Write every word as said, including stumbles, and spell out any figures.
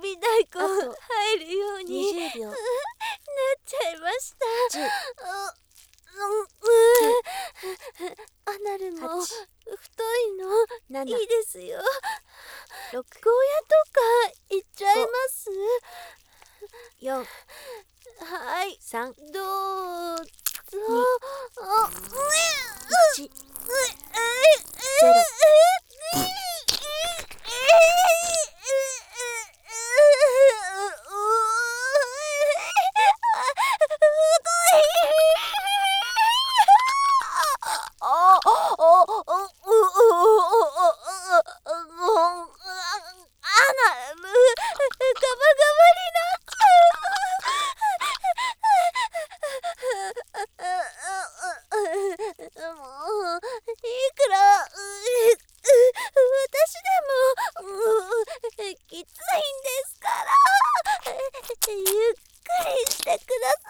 び太鼓あと入るようににじゅうびょう。 なっちゃいました。 じゅう、 アナルもはち、 太いのなな、 いいですよ。 ろく、 ゴーヤとかいっちゃいます。 よん、 はい、 さん、 どうぞ。 に、 あ、 いち、ゼロ。 きついんですからゆっくりしてください。